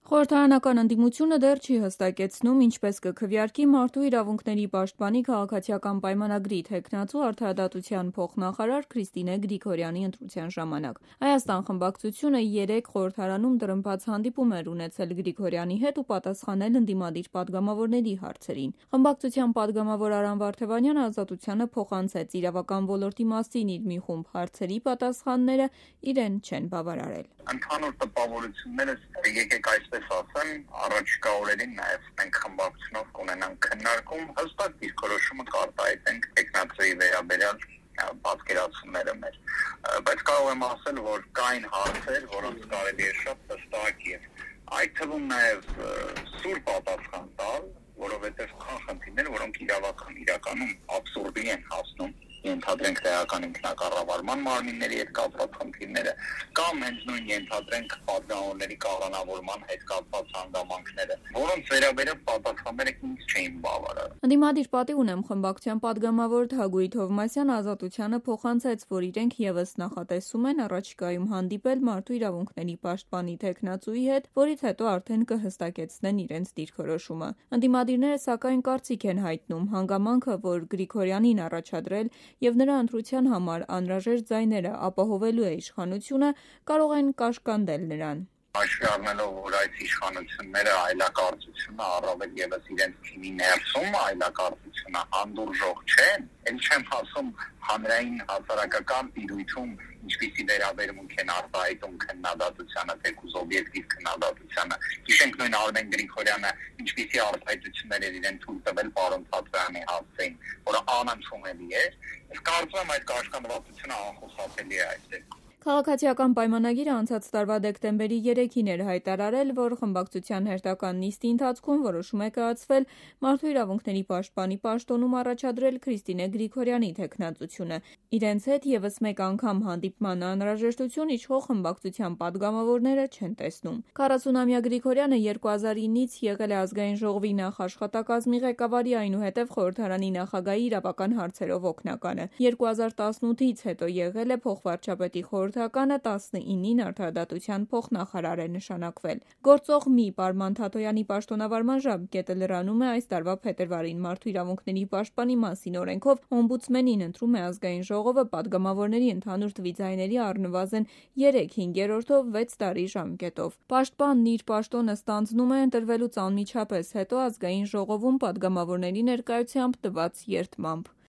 Խորհրդարանական ընդդիմությունը դեռ չի հստակեցնում ինչպես կքվեարկի Մարդու իրավունքների պաշտպանի քաղաքացիական պայմանագրի թեկնածու արդարադատության փոխնախարար Քրիստինե Գրիգորյանի ընտրության ժամանակ։ Հայաստան խմբակցությունը 3 խորհրդարանում դրդմբաց հանդիպում էր ունեցել Գրիգորյանի հետ ու պատասխանել ընդդիմադիր պատգամավորների հարցերին։ Խմբակցության պատգամավոր Արամ Վարդևանյանը Ազատությանը փոխանցեց իրավական ոլորտի մասին իր մի խումբ հարցերի պատասխանները իրեն չեն բավարարել։ Ընդհանուր տպավորություններս եկեք այսպես ասեմ, առաջիկա օրերին նաև մենք խմբակցությունով կունենանք քննարկում, հստակ դիրքորոշումը կարտահայտենք տեխնացուի վերաբերյալ պատկերացումները մեր, բայց կարող եմ ասել, որ կային հարցեր, որոնց կարելի է շատ հստակ եւ այդ թվում նաև սուր պատասխան տալ, որովհետև կան խնդիրներ, որոնք իրականում աբսուրդի են հասնում, ենթադրենք տեղական ինքնակառավարման մարմինների հետ կապված խնդիրները կամ հենց նույն ենթադրենք պատգամավորների կառավարման հետ կապված հանգամանքները, որոնց վերաբերյալ պատասխանները ինձ չէին բավարարում։ Ընդդիմադիր պատի ունեմ խմբակցության պատգամավոր Թագուհի Թովմասյանը Ազատությանը փոխանցեց, որ իրենք եւս նախատեսում են առաջիկայում հանդիպել Մարդու իրավունքների պաշտպանի թեկնածուի հետ, որից հետո արդեն կհստակեցնեն իրենց դիրքորոշումը։ Ընդդիմադիրները սակայն կարծիք են հայտնում հանգամանքը, որ Գրիգորյանին առաջադրել եւ նրա ընտրության համար անհրաժեշտ ձայները ապահովելու է իշխանությունը, կարող են կաշկանդել նրան։ Հաշվի առնելով, որ այդ իշխանությունները այլակարծությունը առավել եւս իրենց թիմի ներսում այլակարծությունը հանդուրժող չեն, ել չեմ ասում հանրային հասարակական տիրույթում ինչպիսի վերաբերմունք են արտահայտում քննադատությանը, թեկուզ օբյեկտիվ քննադատությանը։ Հիշենք նույն Արմեն Գրիգորյանը ինչպիսի արտահայտություններ էր իրեն թույլ տվել պարոն Թաթրյանի հասցեին, որը անընդունելի էր։ Ես կարծում եմ այդ կաշկանդվածությունը անխուսափելի է այս դեպքում։ Քաղաքացիական պայմանագիրը անցած տարվա դեկտեմբերի 3-ին էր հայտարարել, որ խմբակցության հերթական նիստի ընթացքում որոշում է կայացվել Մարդու իրավունքների պաշտպանի պաշտոնում առաջադրել Քրիստինե Գրիգորյանի թեկնածությունը։ Իրենց հետ եւս մեկ անգամ հանդիպման անհրաժեշտություն իշխող խմբակցության պատգամավորները չեն տեսնում։ 40-ամյա Գրիգորյանը 2009-ից եղել է ազգային ժողովի նախաշխատակազմի ղեկավարի, այնուհետև խորհրդարանի նախագահի իրավական հարցերով օգնականը։ 2018-ից հետո եղել է փոխվարչապետի խորհրդականը, 19-ին արդարադատության փոխնախարար է նշանակվել։ Գործող մի Պարման Թաթոյանի պաշտոնավարման ժամկետը լրանում է այս տարվա փետրվարին։ Մարդու իրավունքների պաշտպանի մասին օրենքով օմբուդսմենին ընտրում է ազգային ժողովը պատգամավորների ընդհանուր թվի ձայների առնվազն 3/5-ով 6 տարի ժամկետով։ Պաշտպանն իր պաշտոնը ստանձնում է ընտրվելուց անմիջապես հետո ազգային ժողովում պատգամավորների ներկայությամբ տված երդմամբ։